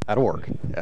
That'll work. Yeah.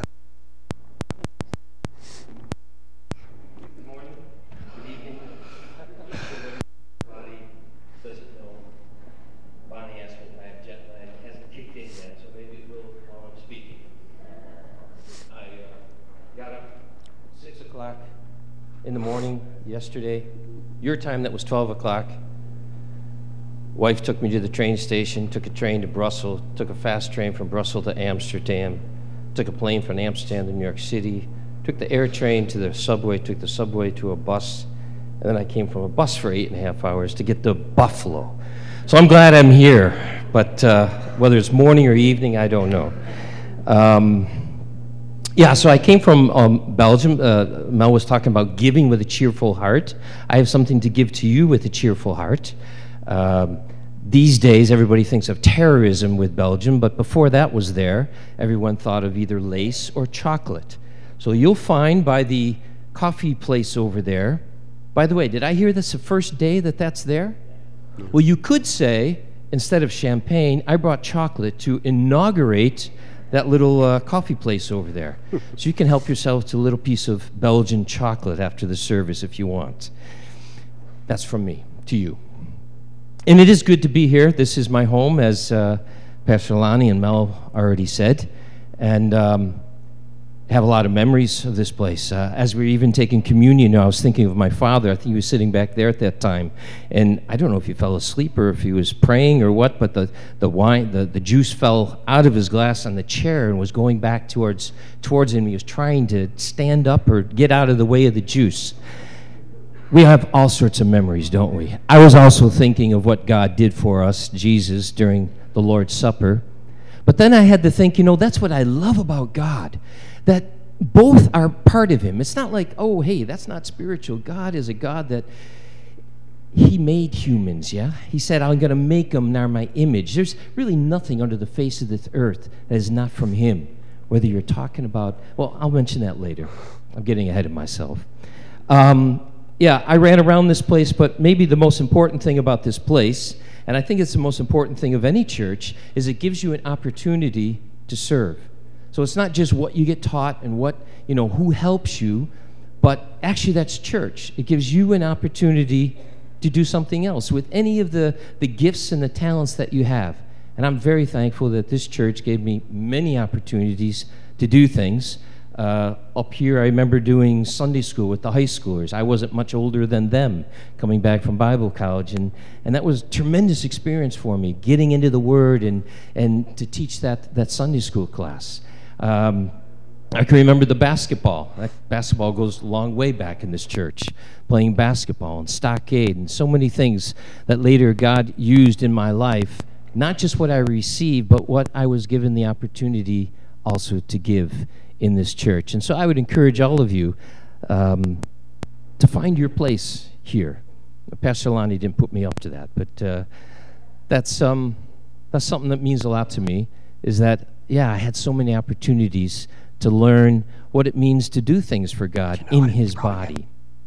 Good morning, good evening. Everybody doesn't know. Bonnie asked me if I have jet lag. It hasn't kicked in yet, so maybe it will while I'm speaking. I got up 6 o'clock in the morning yesterday. Your time, that was 12 o'clock. Wife took me to the train station, took a train to Brussels, took a fast train from Brussels to Amsterdam, took a plane from Amsterdam to New York City, took the air train to the subway, took the subway to a bus, and then I came from a bus for 8.5 hours to get to Buffalo. So I'm glad I'm here, but whether it's morning or evening, I don't know. Yeah, so I came from Belgium. Mel was talking about giving with a cheerful heart. I have something to give to you with a cheerful heart. These days, everybody thinks of terrorism with Belgium, but before that was there, everyone thought of either lace or chocolate. So you'll find by the coffee place over there. By the way, did I hear this the first day that that's there? Well, you could say, instead of champagne, I brought chocolate to inaugurate that little coffee place over there. So you can help yourself to a little piece of Belgian chocolate after the service if you want. That's from me to you. And it is good to be here. This is my home, as Pastor Lonnie and Mel already said. And have a lot of memories of this place. As we were even taking communion, I was thinking of my father. I think he was sitting back there at that time. And I don't know if he fell asleep or if he was praying or what, but the juice fell out of his glass on the chair and was going back towards him. He was trying to stand up or get out of the way of the juice. We have all sorts of memories, don't we? I was also thinking of what God did for us, Jesus, during the Lord's Supper. But then I had to think, that's what I love about God, that both are part of him. It's not like, oh, hey, that's not spiritual. God is a God that he made humans, yeah? He said, I'm going to make them in my image. There's really nothing under the face of this earth that is not from him, whether you're talking about, well, I'll mention that later. I'm getting ahead of myself. Yeah, I ran around this place, but maybe the most important thing about this place, and I think it's the most important thing of any church, is it gives you an opportunity to serve. So it's not just what you get taught and what, who helps you, but actually that's church. It gives you an opportunity to do something else with any of the gifts and the talents that you have. And I'm very thankful that this church gave me many opportunities to do things. Up here, I remember doing Sunday school with the high schoolers. I wasn't much older than them, coming back from Bible college, and that was a tremendous experience for me, getting into the Word and to teach that Sunday school class. I can remember the basketball. That basketball goes a long way back in this church, playing basketball and stockade and so many things that later God used in my life, not just what I received, but what I was given the opportunity also to give in this church. And so I would encourage all of you to find your place here. Pastor Lonnie didn't put me up to that, but that's something that means a lot to me, is that, yeah, I had so many opportunities to learn what it means to do things for God in his body.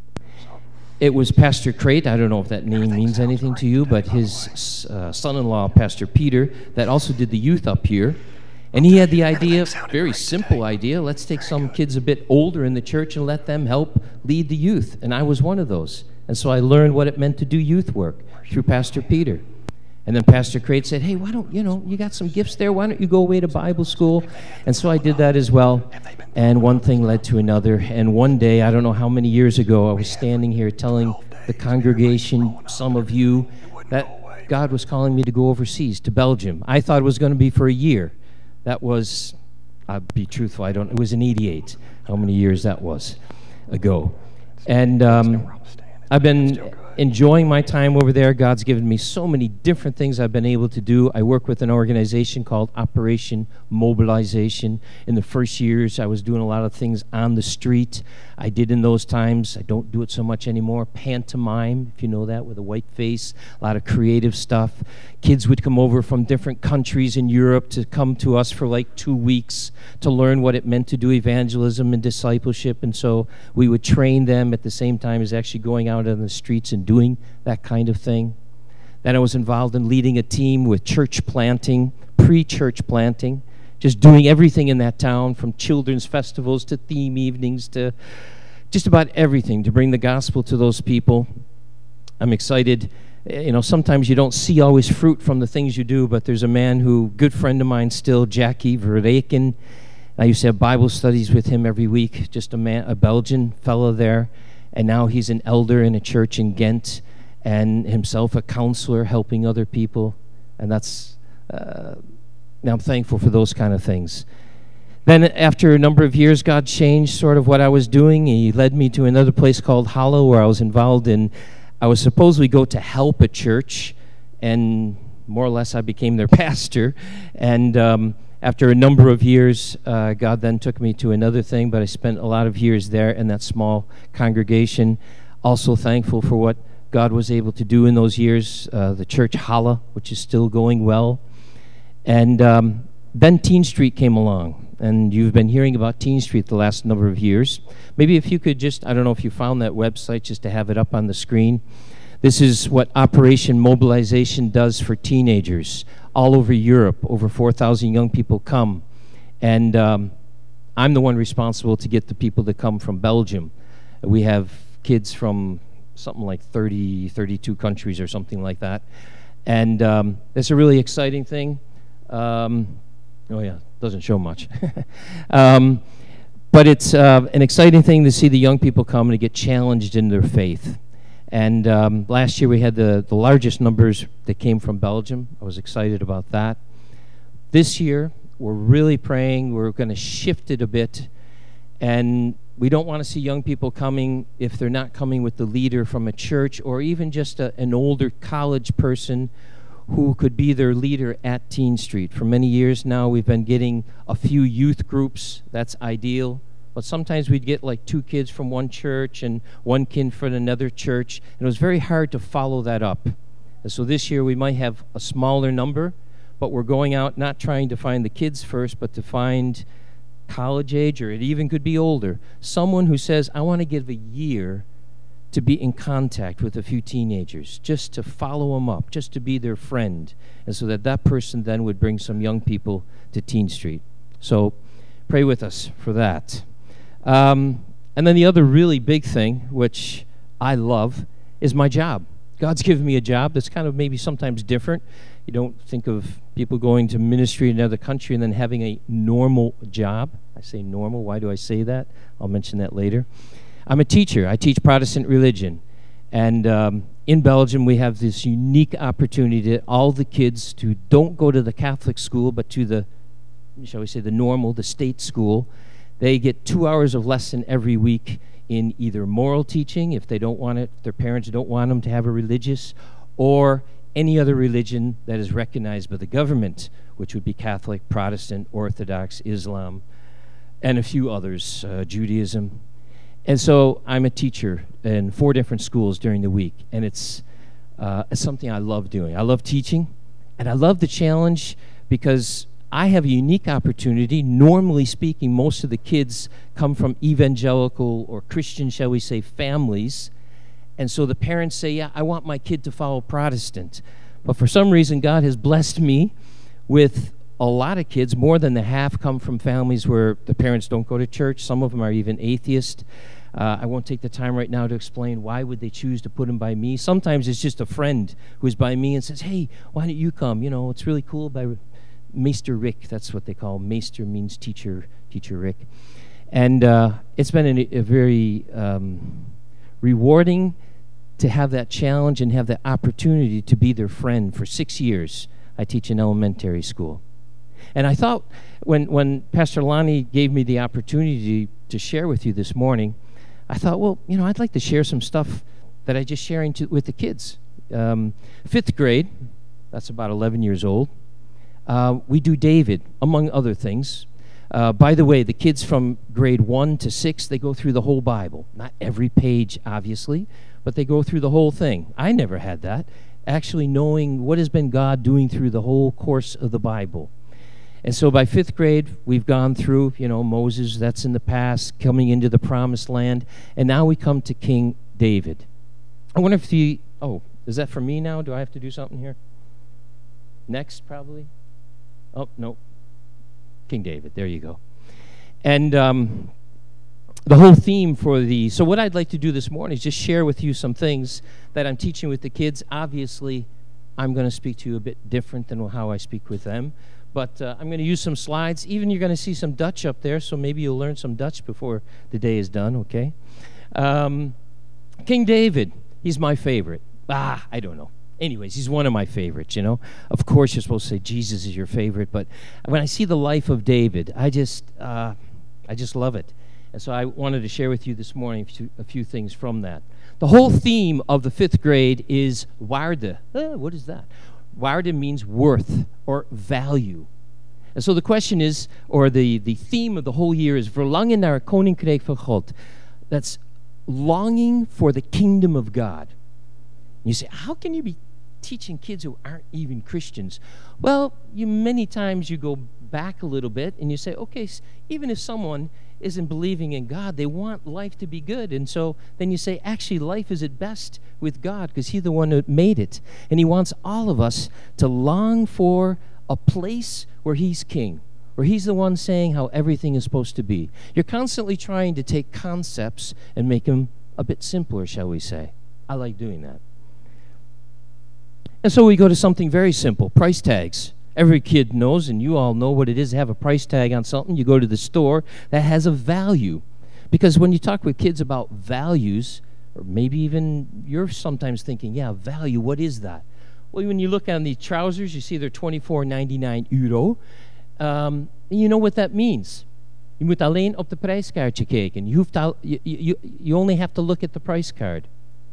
It was Pastor Crate, I don't know if that name means anything to you, but his son-in-law, Pastor Peter, that also did the youth up here. And he had the idea, very simple idea, let's take some kids a bit older in the church and let them help lead the youth. And I was one of those. And so I learned what it meant to do youth work through Pastor Peter. And then Pastor Crate said, hey, why don't, you got some gifts there, why don't you go away to Bible school? And so I did that as well. And one thing led to another. And one day, I don't know how many years ago, I was standing here telling the congregation, some of you, that God was calling me to go overseas to Belgium. I thought it was going to be for a year. That was, I'll be truthful, it was in 88, how many years that was ago. And I've been enjoying my time over there. God's given me so many different things I've been able to do. I work with an organization called Operation Mobilization. In the first years, I was doing a lot of things on the street. I did in those times. I don't do it so much anymore. Pantomime, if you know that, with a white face, a lot of creative stuff. Kids would come over from different countries in Europe to come to us for like 2 weeks to learn what it meant to do evangelism and discipleship. And so we would train them at the same time as actually going out on the streets and doing that kind of thing. Then I was involved in leading a team with church planting, pre-church planting. just doing everything in that town, from children's festivals to theme evenings to just about everything to bring the gospel to those people. I'm excited. You know, sometimes you don't see always fruit from the things you do, but there's a man who, good friend of mine still, Jackie Verreken. I used to have Bible studies with him every week, just a Belgian fellow there, and now he's an elder in a church in Ghent, and himself a counselor helping other people, and that's, now I'm thankful for those kind of things. Then after a number of years, God changed sort of what I was doing. He led me to another place called Hollow, where I was involved in, I was supposedly go to help a church, and more or less I became their pastor, and after a number of years, God then took me to another thing, but I spent a lot of years there in that small congregation. Also thankful for what God was able to do in those years. The church Hala, which is still going well. And then Teen Street came along, and you've been hearing about Teen Street the last number of years. Maybe if you could just, I don't know if you found that website, just to have it up on the screen. This is what Operation Mobilization does for teenagers. All over Europe, over 4,000 young people come. And I'm the one responsible to get the people to come from Belgium. We have kids from something like 32 countries or something like that. And it's a really exciting thing. Oh yeah, doesn't show much. But it's an exciting thing to see the young people come and to get challenged in their faith. And last year we had the largest numbers that came from Belgium. I was excited about that. This year, we're really praying. We're going to shift it a bit. And we don't want to see young people coming if they're not coming with the leader from a church or even just an older college person who could be their leader at Teen Street. For many years now, we've been getting a few youth groups. That's ideal. But sometimes we'd get like 2 kids from one church and 1 kid from another church, and it was very hard to follow that up. And so this year we might have a smaller number, but we're going out not trying to find the kids first, but to find college age, or it even could be older, someone who says, I want to give a year to be in contact with a few teenagers, just to follow them up, just to be their friend, and so that person then would bring some young people to Teen Street. So pray with us for that. And then the other really big thing, which I love, is my job. God's given me a job that's kind of maybe sometimes different. You don't think of people going to ministry in another country and then having a normal job. I say normal. Why do I say that? I'll mention that later. I'm a teacher. I teach Protestant religion. And in Belgium, we have this unique opportunity that all the kids who don't go to the Catholic school, but to the, shall we say, the normal, the state school, they get 2 hours of lesson every week in either moral teaching, if they don't want it, their parents don't want them to have a religious, or any other religion that is recognized by the government, which would be Catholic, Protestant, Orthodox, Islam, and a few others, Judaism. And so I'm a teacher in 4 different schools during the week, and it's something I love doing. I love teaching, and I love the challenge because I have a unique opportunity. Normally speaking, most of the kids come from evangelical or Christian, shall we say, families. And so the parents say, yeah, I want my kid to follow Protestant. But for some reason, God has blessed me with a lot of kids. More than the half come from families where the parents don't go to church. Some of them are even atheist. I won't take the time right now to explain why would they choose to put them by me. Sometimes it's just a friend who's by me and says, hey, why don't you come? You know, it's really cool by Maester Rick, that's what they call. Maester means teacher, Teacher Rick. And it's been a very rewarding to have that challenge and have the opportunity to be their friend. For 6 years, I teach in elementary school. And I thought when Pastor Lonnie gave me the opportunity to share with you this morning, I thought, well, you know, I'd like to share some stuff that I just sharing with the kids. 5th grade, that's about 11 years old. We do David, among other things. By the way, the kids from grade 1 to 6, they go through the whole Bible. Not every page, obviously, but they go through the whole thing. I never had that, actually knowing what has been God doing through the whole course of the Bible. And so by 5th grade, we've gone through, you know, Moses, that's in the past, coming into the promised land, and now we come to King David. I wonder if is that for me now? Do I have to do something here? Next, probably? Oh, no. King David, there you go. And the whole theme for so what I'd like to do this morning is just share with you some things that I'm teaching with the kids. Obviously, I'm going to speak to you a bit different than how I speak with them. But I'm going to use some slides. Even you're going to see some Dutch up there, so maybe you'll learn some Dutch before the day is done, okay? King David, he's my favorite. I don't know. Anyways, he's one of my favorites, you know. Of course, you're supposed to say Jesus is your favorite, but when I see the life of David, I just love it. And so I wanted to share with you this morning a few things from that. The whole theme of the 5th grade is waarde. What is that? Waarde means worth or value. And so the question is, or the theme of the whole year is verlangen naar het koninkrijk van God. That's longing for the kingdom of God. You say, how can you be teaching kids who aren't even Christians? Well, many times you go back a little bit and you say, okay, even if someone isn't believing in God, they want life to be good. And so then you say, actually, life is at best with God because he's the one who made it. And he wants all of us to long for a place where he's king, where he's the one saying how everything is supposed to be. You're constantly trying to take concepts and make them a bit simpler, shall we say. I like doing that. And so we go to something very simple, price tags. Every kid knows, and you all know what it is to have a price tag on something. You go to the store that has a value. Because when you talk with kids about values, or maybe even you're sometimes thinking, yeah, value, what is that? Well, when you look on the trousers, you see they're €24,99. You know what that means. Je moet alleen op de prijskaartje kijken. You only have to look at the price card.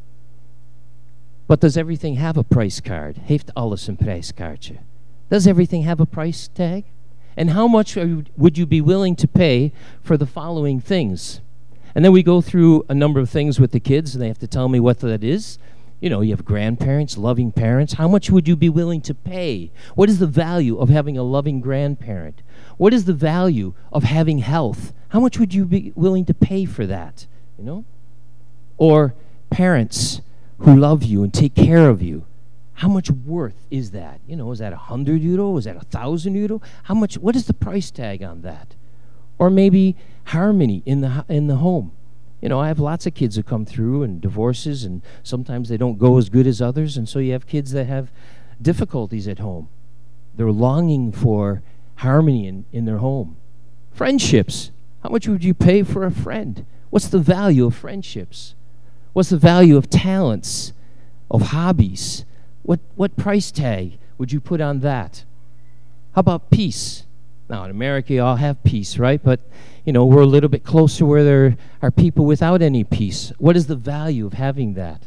But does everything have a price card? Heeft alles een prijskaartje? Does everything have a price tag? And how much would you be willing to pay for the following things? And then we go through a number of things with the kids, and they have to tell me what that is. You know, you have grandparents, loving parents. How much would you be willing to pay? What is the value of having a loving grandparent? What is the value of having health? How much would you be willing to pay for that? You know? Or parents who love you and take care of you. How much worth is that? You know, is that €100? Is that €1,000? How much? What is the price tag on that? Or maybe harmony in the home. You know, I have lots of kids who come through and divorces, and sometimes they don't go as good as others, and so you have kids that have difficulties at home. They're longing for harmony in their home. Friendships. How much would you pay for a friend? What's the value of friendships? What's the value of talents, of hobbies? What price tag would you put on that? How about peace? Now, in America, you all have peace, right? But, you know, we're a little bit closer where there are people without any peace. What is the value of having that?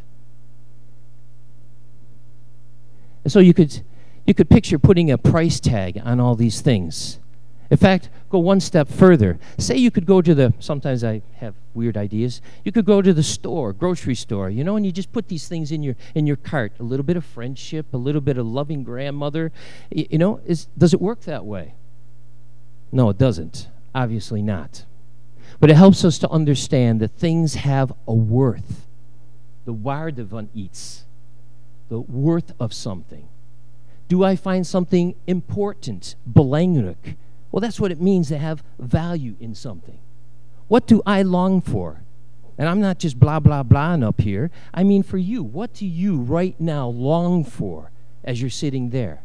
And so you could picture putting a price tag on all these things. In fact, go one step further. Say you could go to sometimes I have weird ideas. You could go to the store, grocery store, you know, and you just put these things in your cart. A little bit of friendship, a little bit of loving grandmother. You know, does it work that way? No, it doesn't. Obviously not. But it helps us to understand that things have a worth. The waarde van iets. The worth of something. Do I find something important, belangrijk? Well, that's what it means to have value in something. What do I long for? And I'm not just blah, blah, blahing up here. I mean for you. What do you right now long for as you're sitting there?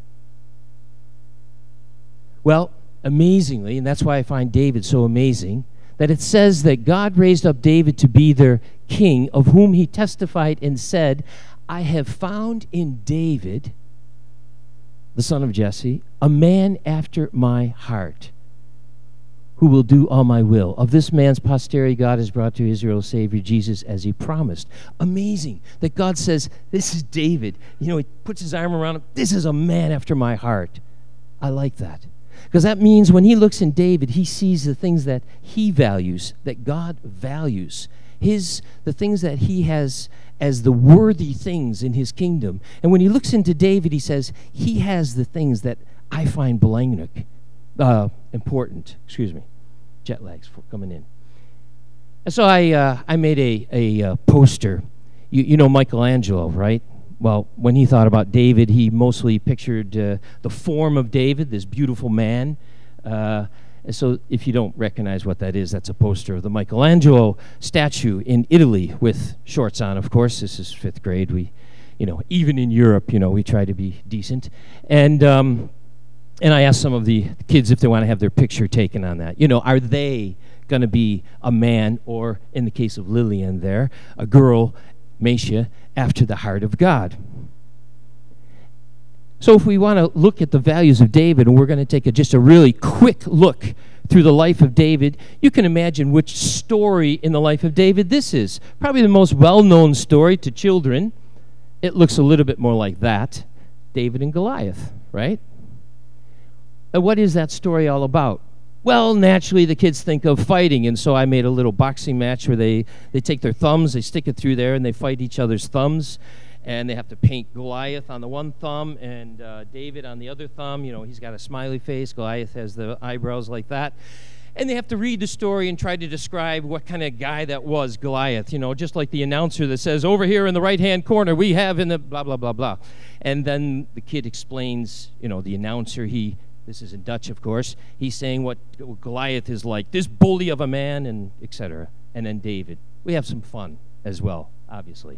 Well, amazingly, and that's why I find David so amazing, that it says that God raised up David to be their king, of whom he testified and said, I have found in David, the son of Jesse, a man after my heart, who will do all my will. Of this man's posterity God has brought to Israel a Savior, Jesus, as he promised. Amazing that God says, this is David. You know, he puts his arm around him. This is a man after my heart. I like that. Because that means when he looks in David, he sees the things that he values, that God values. The things that he has as the worthy things in his kingdom. And when he looks into David, he says, he has the things that I find belangrijk, important. Excuse me. Jet lags for coming in. And so I made a poster. You know Michelangelo, right? Well, when he thought about David, he mostly pictured the form of David, this beautiful man. And so if you don't recognize what that is, that's a poster of the Michelangelo statue in Italy with shorts on, of course. This is 5th grade. We, even in Europe, we try to be decent. And I asked some of the kids if they want to have their picture taken on that. Are they going to be a man, or in the case of Lillian there, a girl, Meisha, after the heart of God? So if we want to look at the values of David, and we're going to take just a really quick look through the life of David, you can imagine which story in the life of David this is. Probably the most well-known story to children. It looks a little bit more like that, David and Goliath, right? And what is that story all about? Well, naturally, the kids think of fighting, and so I made a little boxing match where they take their thumbs, they stick it through there, and they fight each other's thumbs. And they have to paint Goliath on the one thumb and David on the other thumb. He's got a smiley face. Goliath has the eyebrows like that. And they have to read the story and try to describe what kind of guy that was, Goliath. Just like the announcer that says, over here in the right-hand corner, we have in the blah, blah, blah, blah. And then the kid explains, the announcer, this is in Dutch, of course, he's saying what Goliath is like, this bully of a man, and etc. And then David. We have some fun as well, obviously.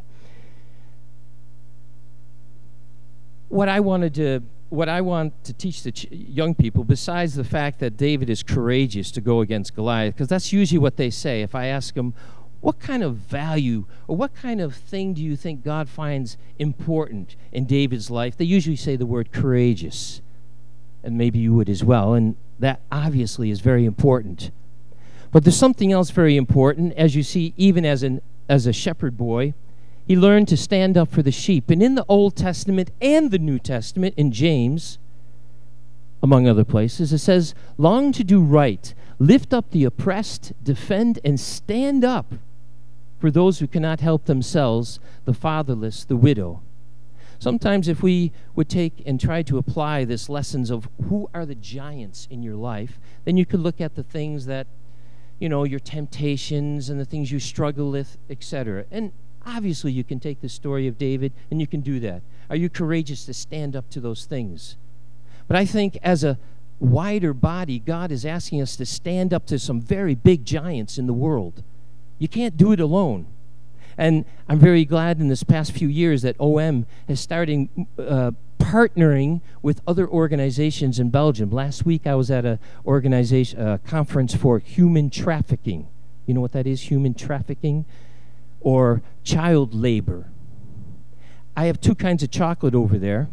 What I want to teach the young people, besides the fact that David is courageous to go against Goliath, because that's usually what they say. If I ask them, what kind of value or what kind of thing do you think God finds important in David's life? They usually say the word courageous, and maybe you would as well, and that obviously is very important. But there's something else very important, as you see, even as a shepherd boy. He learned to stand up for the sheep. And in the Old Testament and the New Testament, in James, among other places, it says, long to do right, lift up the oppressed, defend and stand up for those who cannot help themselves, the fatherless, the widow. Sometimes if we would take and try to apply this lessons of who are the giants in your life, then you could look at the things that, your temptations and the things you struggle with, etc. And obviously, you can take the story of David, and you can do that. Are you courageous to stand up to those things? But I think as a wider body, God is asking us to stand up to some very big giants in the world. You can't do it alone. And I'm very glad in this past few years that OM is starting partnering with other organizations in Belgium. Last week, I was at a conference for human trafficking. You know what that is, human trafficking? Or child labor. I have 2 kinds of chocolate over there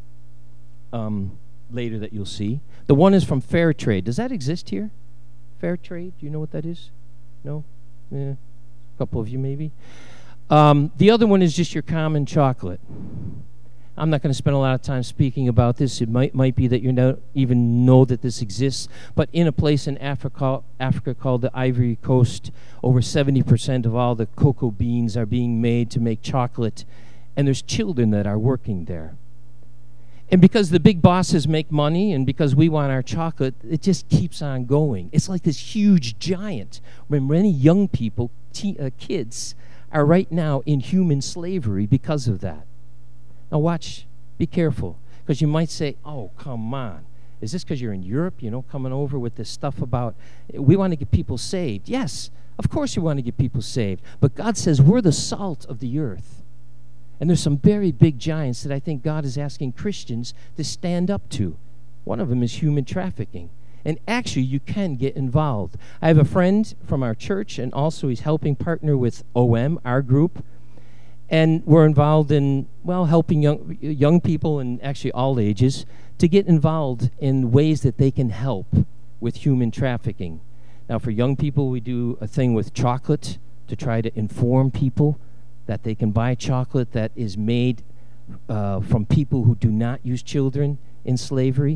later that you'll see. The one is from Fair Trade. Does that exist here? Fair Trade? Do you know what that is? No? A couple of you maybe. The other one is just your common chocolate. I'm not going to spend a lot of time speaking about this. It might be that you don't even know that this exists. But in a place in Africa called the Ivory Coast, over 70% of all the cocoa beans are being made to make chocolate. And there's children that are working there. And because the big bosses make money and because we want our chocolate, it just keeps on going. It's like this huge giant. When many young people, kids, are right now in human slavery because of that. Now watch, be careful, because you might say, oh, come on. Is this because you're in Europe, coming over with this stuff about, we want to get people saved? Yes, of course you want to get people saved. But God says we're the salt of the earth. And there's some very big giants that I think God is asking Christians to stand up to. One of them is human trafficking. And actually, you can get involved. I have a friend from our church, and also he's helping partner with OM, our group. And we're involved in, helping young people, and actually all ages, to get involved in ways that they can help with human trafficking. Now, for young people, we do a thing with chocolate to try to inform people that they can buy chocolate that is made from people who do not use children in slavery.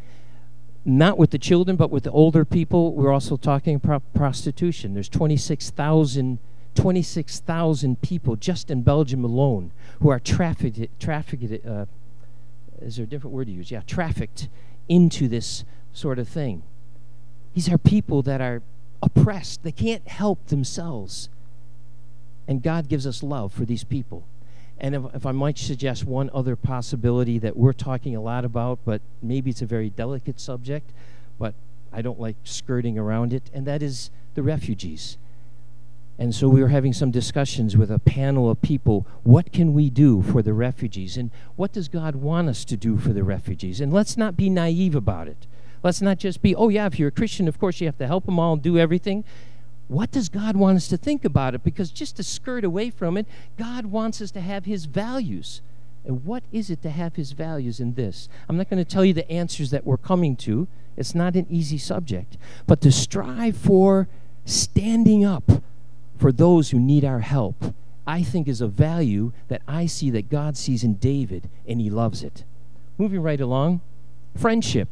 Not with the children, but with the older people. We're also talking about prostitution. There's 26,000 people just in Belgium alone who are trafficked, is there a different word to use? Yeah, trafficked into this sort of thing. These are people that are oppressed. They can't help themselves. And God gives us love for these people. And if I might suggest one other possibility that we're talking a lot about, but maybe it's a very delicate subject, but I don't like skirting around it, and that is the refugees. And so we were having some discussions with a panel of people. What can we do for the refugees? And what does God want us to do for the refugees? And let's not be naive about it. Let's not just be, oh yeah, if you're a Christian, of course you have to help them all and do everything. What does God want us to think about it? Because just to skirt away from it, God wants us to have his values. And what is it to have his values in this? I'm not going to tell you the answers that we're coming to. It's not an easy subject. But to strive for standing up for those who need our help, I think is a value that I see that God sees in David, and he loves it. Moving right along, friendship.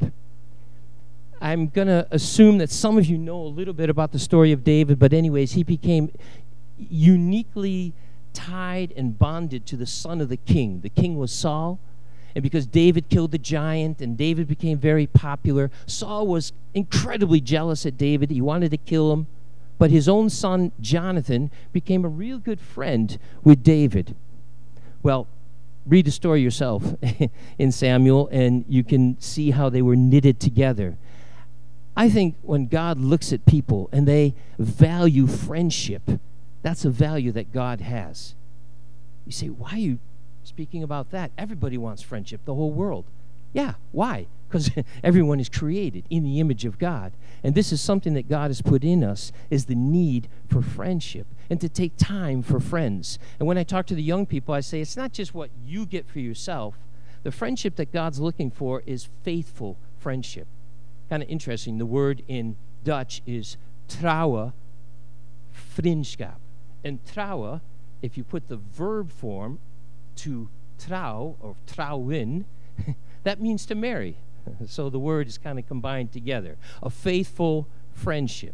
I'm going to assume that some of you know a little bit about the story of David, but anyways, he became uniquely tied and bonded to the son of the king. The king was Saul, and because David killed the giant and David became very popular, Saul was incredibly jealous at David. He wanted to kill him. But his own son, Jonathan, became a real good friend with David. Well, read the story yourself in Samuel, and you can see how they were knitted together. I think when God looks at people and they value friendship, that's a value that God has. You say, why are you speaking about that? Everybody wants friendship, the whole world. Yeah, why? Because everyone is created in the image of God. And this is something that God has put in us, is the need for friendship and to take time for friends. And when I talk to the young people, I say it's not just what you get for yourself. The friendship that God's looking for is faithful friendship. Kind of interesting. The word in Dutch is trouwe vriendschap. And trouwe, if you put the verb form to trouw or trouwen, that means to marry. So the word is kind of combined together. A faithful friendship.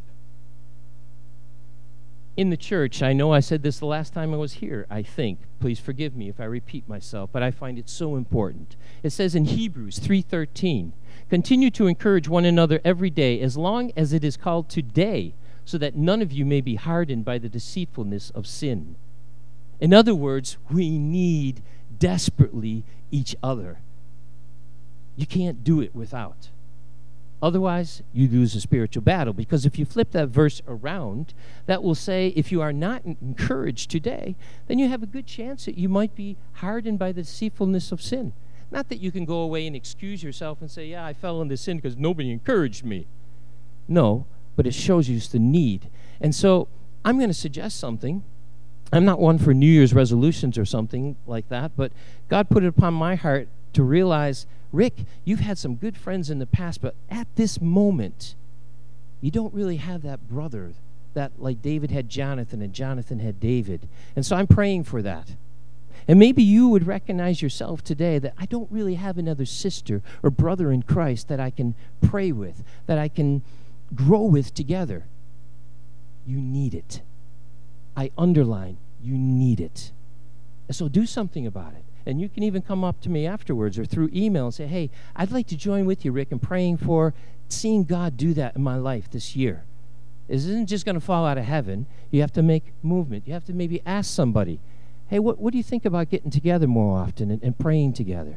In the church, I know I said this the last time I was here, I think. Please forgive me if I repeat myself, but I find it so important. It says in Hebrews 3:13, continue to encourage one another every day as long as it is called today, so that none of you may be hardened by the deceitfulness of sin. In other words, we need desperately each other. You can't do it without. Otherwise, you lose a spiritual battle. Because if you flip that verse around, that will say if you are not encouraged today, then you have a good chance that you might be hardened by the deceitfulness of sin. Not that you can go away and excuse yourself and say, yeah, I fell into sin because nobody encouraged me. No, but it shows you the need. And so I'm going to suggest something. I'm not one for New Year's resolutions or something like that, but God put it upon my heart to realize, Rick, you've had some good friends in the past, but at this moment, you don't really have that brother that like David had Jonathan and Jonathan had David. And so I'm praying for that. And maybe you would recognize yourself today that I don't really have another sister or brother in Christ that I can pray with, that I can grow with together. You need it. I underline, you need it. And so do something about it. And you can even come up to me afterwards or through email and say, hey, I'd like to join with you, Rick, in praying for seeing God do that in my life this year. It isn't just going to fall out of heaven. You have to make movement. You have to maybe ask somebody, hey, what do you think about getting together more often and praying together?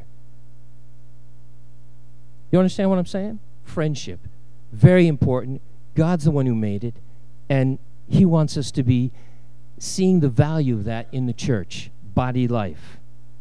You understand what I'm saying? Friendship. Very important. God's the one who made it. And he wants us to be seeing the value of that in the church, body life.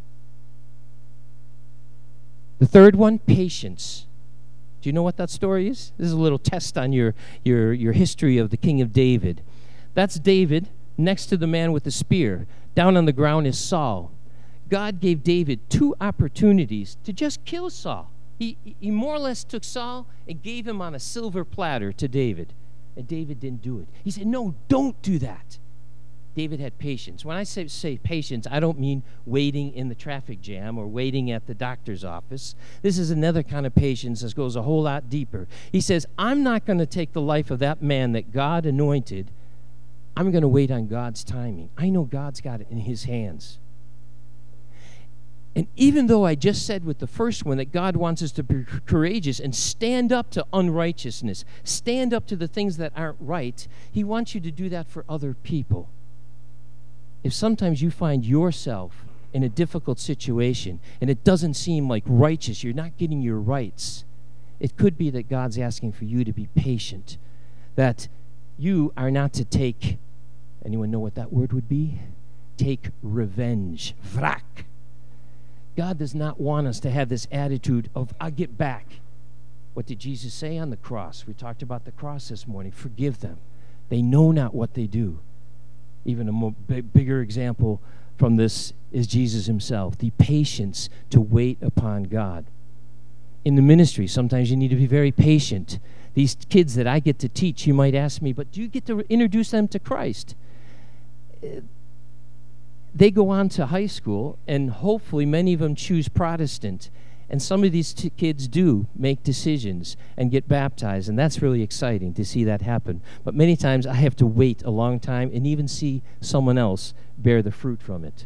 The third one, patience. Do you know what that story is? This is a little test on your history of the king of David. That's David next to the man with the spear. Down on the ground is Saul. God gave David 2 opportunities to just kill Saul. He more or less took Saul and gave him on a silver platter to David. And David didn't do it. He said, no, don't do that. David had patience. When I say patience, I don't mean waiting in the traffic jam or waiting at the doctor's office. This is another kind of patience that goes a whole lot deeper. He says, I'm not going to take the life of that man that God anointed. I'm going to wait on God's timing. I know God's got it in his hands. And even though I just said with the first one that God wants us to be courageous and stand up to unrighteousness, stand up to the things that aren't right, he wants you to do that for other people. If sometimes you find yourself in a difficult situation and it doesn't seem like righteous, you're not getting your rights, It could be that God's asking for you to be patient, that you are not to take, anyone know what that word would be? Take revenge, wraak. God does not want us to have this attitude of, I'll get back. What did Jesus say on the cross? We talked about the cross this morning. Forgive them. They know not what they do. Even a bigger example from this is Jesus himself, the patience to wait upon God. In the ministry, sometimes you need to be very patient. These kids that I get to teach, you might ask me, but do you get to introduce them to Christ? They go on to high school, and hopefully many of them choose Protestant. And some of these kids do make decisions and get baptized, and that's really exciting to see that happen. But many times I have to wait a long time and even see someone else bear the fruit from it.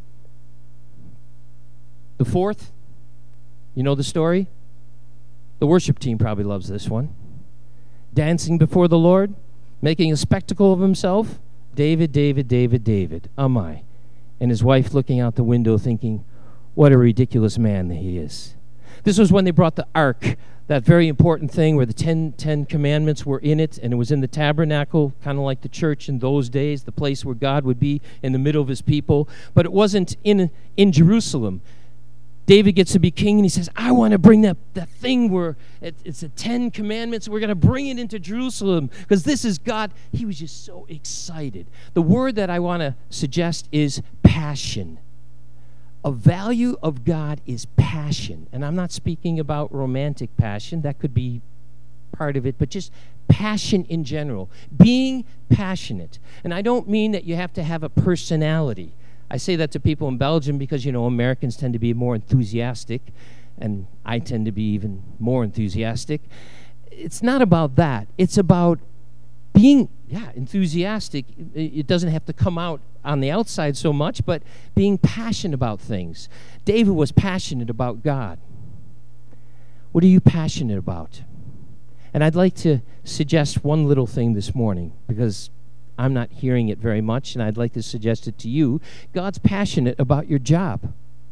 The fourth, you know the story? The worship team probably loves this one. Dancing before the Lord, making a spectacle of himself. David, David, David, David, am I? And his wife looking out the window thinking, what a ridiculous man that he is. This was when they brought the ark, that very important thing where the 10 commandments were in it, and it was in the tabernacle, kind of like the church in those days, the place where God would be in the middle of his people. But it wasn't in Jerusalem. David gets to be king, and he says, I want to bring that thing where it's the 10 commandments. We're going to bring it into Jerusalem because this is God. He was just so excited. The word that I want to suggest is passion. A value of God is passion. And I'm not speaking about romantic passion. That could be part of it, but just passion in general. Being passionate. And I don't mean that you have to have a personality. I say that to people in Belgium because, you know, Americans tend to be more enthusiastic, and I tend to be even more enthusiastic. It's not about that. It's about being, enthusiastic. It doesn't have to come out on the outside so much, but being passionate about things. David was passionate about God. What are you passionate about? And I'd like to suggest one little thing this morning, because I'm not hearing it very much, and I'd like to suggest it to you. God's passionate about your job.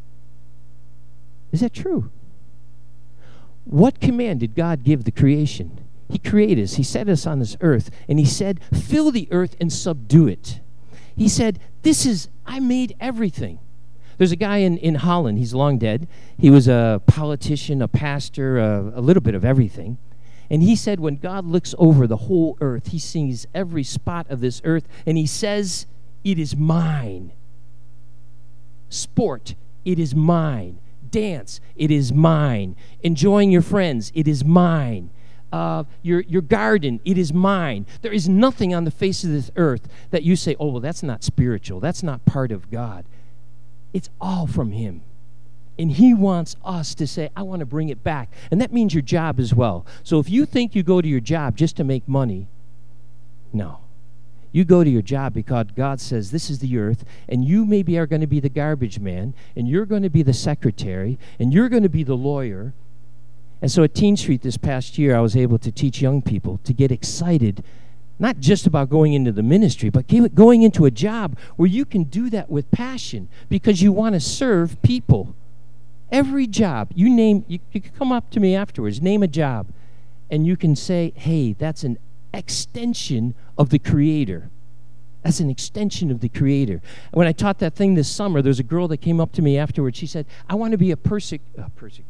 Is that true? What command did God give the creation? He created us. He set us on this earth, and he said, fill the earth and subdue it. He said, I made everything. There's a guy in Holland. He's long dead. He was a politician, a pastor, a little bit of everything. And he said when God looks over the whole earth, he sees every spot of this earth, and he says, it is mine. Sport, it is mine. Dance, it is mine. Enjoying your friends, it is mine. Your garden, it is mine. There is nothing on the face of this earth that you say, oh, well, that's not spiritual. That's not part of God. It's all from him. And he wants us to say, I want to bring it back. And that means your job as well. So if you think you go to your job just to make money, no. You go to your job because God says this is the earth, and you maybe are going to be the garbage man, and you're going to be the secretary, and you're going to be the lawyer. And so at Teen Street this past year, I was able to teach young people to get excited, not just about going into the ministry, but going into a job where you can do that with passion because you want to serve people. Every job, you can come up to me afterwards, name a job, and you can say, hey, that's an extension of the Creator. That's an extension of the Creator. When I taught that thing this summer, there's a girl that came up to me afterwards. She said, I want to be a prosecutor.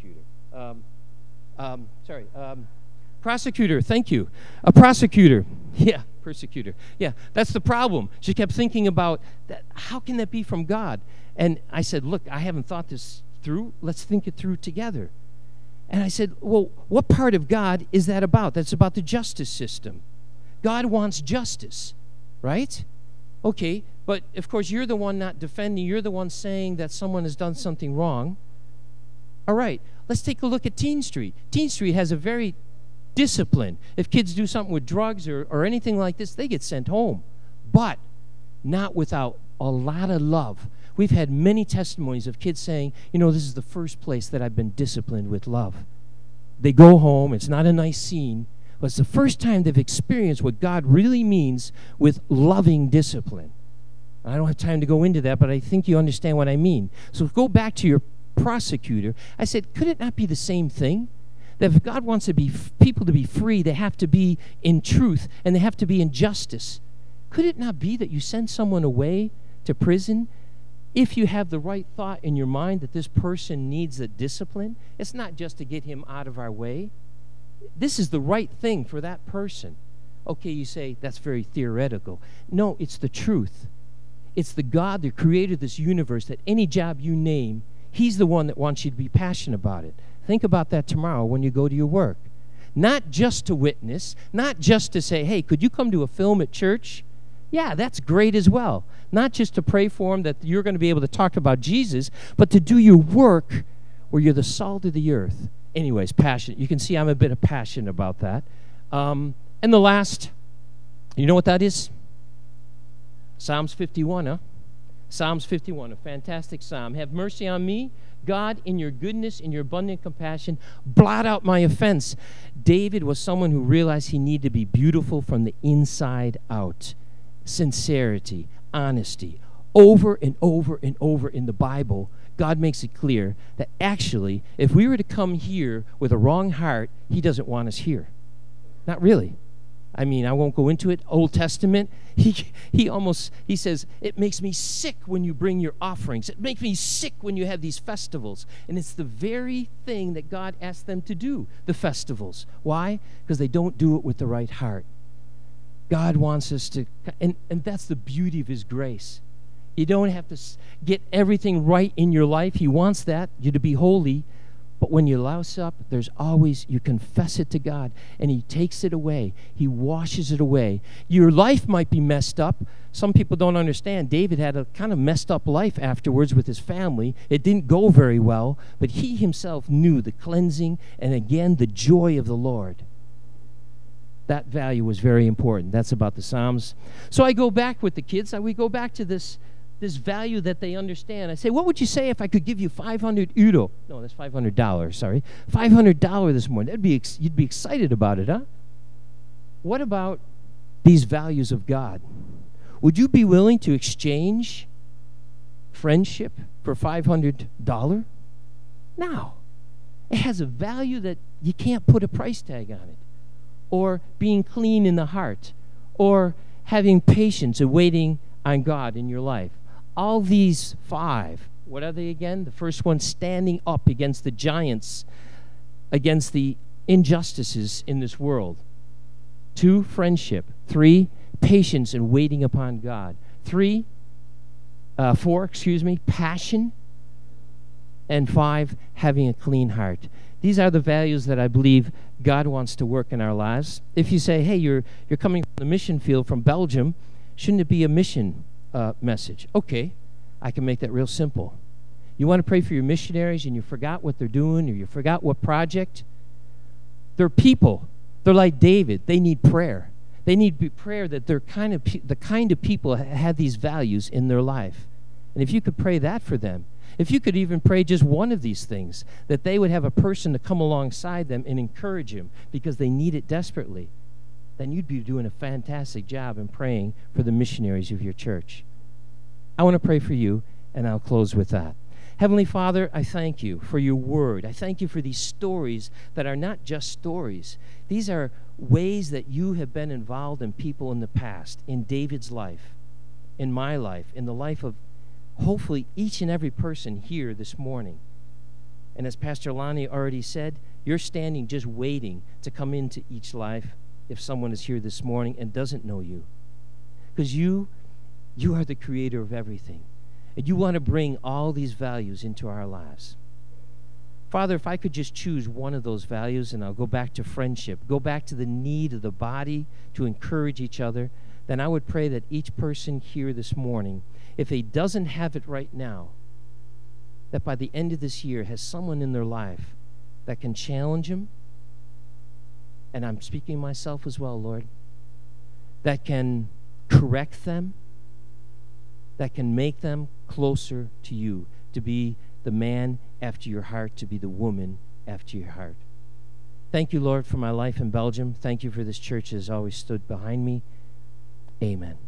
Prosecutor, thank you. A prosecutor. Yeah, persecutor. Yeah, that's the problem. She kept thinking about that. How can that be from God? And I said, look, I haven't thought this through. Let's think it through together. And I said, well, what part of God is that about? That's about the justice system. God wants justice, right? Okay, but of course you're the one not defending. You're the one saying that someone has done something wrong. All right, let's take a look at Teen Street. Teen Street has a very discipline. If kids do something with drugs or anything like this, they get sent home. But not without a lot of love. We've had many testimonies of kids saying, you know, this is the first place that I've been disciplined with love. They go home, it's not a nice scene, but it's the first time they've experienced what God really means with loving discipline. I don't have time to go into that, but I think you understand what I mean. So go back to your prosecutor. I said, could it not be the same thing? that if God wants people to be free, they have to be in truth and they have to be in justice. Could it not be that you send someone away to prison if you have the right thought in your mind that this person needs a discipline? It's not just to get him out of our way. This is the right thing for that person. Okay, you say, that's very theoretical. No, it's the truth. It's the God that created this universe, that any job you name, he's the one that wants you to be passionate about it. Think about that tomorrow when you go to your work. Not just to witness, not just to say, hey, could you come to a film at church? Yeah, that's great as well. Not just to pray for them that you're going to be able to talk about Jesus, but to do your work where you're the salt of the earth. Anyways, passion. You can see I'm a bit of passion about that. And the last, you know what that is? Psalms 51, huh? Psalms 51, a fantastic psalm. Have mercy on me, God, in your goodness, in your abundant compassion, blot out my offense. David was someone who realized he needed to be beautiful from the inside out. Sincerity, honesty. Over and over and over in the Bible, God makes it clear that actually, if we were to come here with a wrong heart, he doesn't want us here. Not really. I mean, I won't go into it. Old Testament, he says, it makes me sick when you bring your offerings. It makes me sick when you have these festivals. And it's the very thing that God asked them to do, the festivals. Why? Because they don't do it with the right heart. God wants us to, and that's the beauty of his grace. You don't have to get everything right in your life. He wants that, you to be holy. But when you louse up, there's always, you confess it to God, and he takes it away. He washes it away. Your life might be messed up. Some people don't understand. David had a kind of messed up life afterwards with his family. It didn't go very well, but he himself knew the cleansing and, again, the joy of the Lord. That value was very important. That's about the Psalms. So I go back with the kids. We go back to this value that they understand. I say, what would you say if I could give you 500 euro? No, that's $500, sorry. $500 this morning. You'd be excited about it, huh? What about these values of God? Would you be willing to exchange friendship for $500? No. It has a value that you can't put a price tag on it. Or being clean in the heart. Or having patience and waiting on God in your life. All these 5, what are they again? The first one, standing up against the giants, against the injustices in this world. 2, friendship. 3, patience and waiting upon God. 4, passion. And 5, having a clean heart. These are the values that I believe God wants to work in our lives. If you say, hey, you're coming from the mission field from Belgium, shouldn't it be a mission message? Okay, I can make that real simple. You want to pray for your missionaries and you forgot what they're doing or you forgot what project? They're people. They're like David. They need prayer. They need prayer that they're the kind of people that have these values in their life. And if you could pray that for them, if you could even pray just one of these things, that they would have a person to come alongside them and encourage them because they need it desperately, then you'd be doing a fantastic job in praying for the missionaries of your church. I want to pray for you, and I'll close with that. Heavenly Father, I thank you for your word. I thank you for these stories that are not just stories. These are ways that you have been involved in people in the past, in David's life, in my life, in the life of hopefully each and every person here this morning. And as Pastor Lonnie already said, you're standing just waiting to come into each life if someone is here this morning and doesn't know you. Because you are the creator of everything. And you want to bring all these values into our lives. Father, if I could just choose one of those values, and I'll go back to friendship, go back to the need of the body to encourage each other, then I would pray that each person here this morning, if he doesn't have it right now, that by the end of this year has someone in their life that can challenge them, and I'm speaking myself as well, Lord, that can correct them, that can make them closer to you, to be the man after your heart, to be the woman after your heart. Thank you, Lord, for my life in Belgium. Thank you for this church that has always stood behind me. Amen.